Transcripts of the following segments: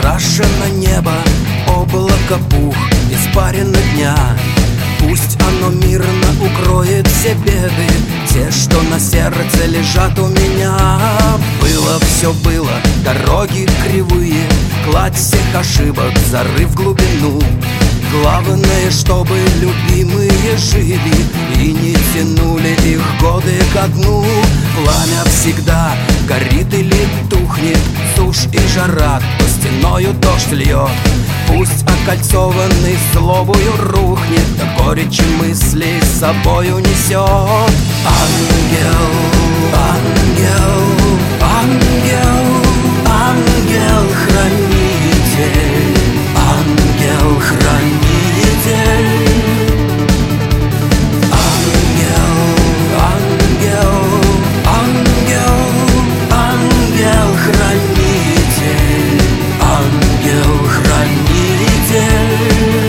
Крашено небо, облако пух, испарено дня. Пусть оно мирно укроет все беды, те, что на сердце лежат у меня. Было все было, дороги кривые, кладь всех ошибок, зарыв в глубину. Главное, чтобы любимые жили и не тянули их годы ко дну. Пламя всегда горит или тухнет, сушь и жара, то стеною дождь льет. Пусть окольцованный злобою рухнет, да горечи мыслей с собою несет. Ангел, ангел, ангел, ангел-хранитель, ангел-хранитель. Ангел, ангел, ангел, ангел-хранитель, ангел-хранитель.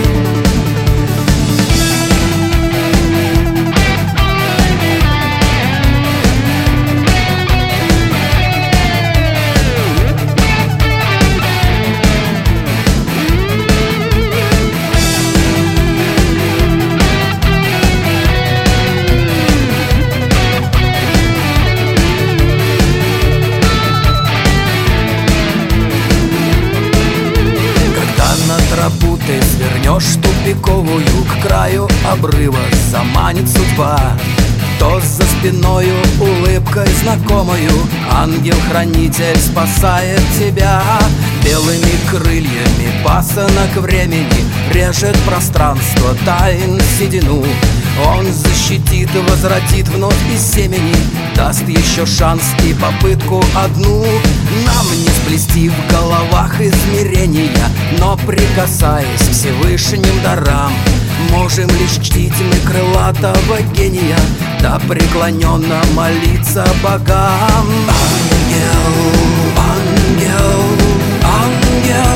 Тропу ты свернешь тупиковую, к краю обрыва заманит судьба. То за спиною улыбкой знакомою ангел-хранитель спасает тебя. Белыми крыльями пасынок времени режет пространство тайн седину. Он защитит, возвратит вновь из семени, даст еще шанс и попытку одну. Нам не сплести в головах измерения, но прикасаясь к Всевышним дарам, можем лишь чтить мы крылатого гения, да преклоненно молиться богам. Ангел, ангел, ангел.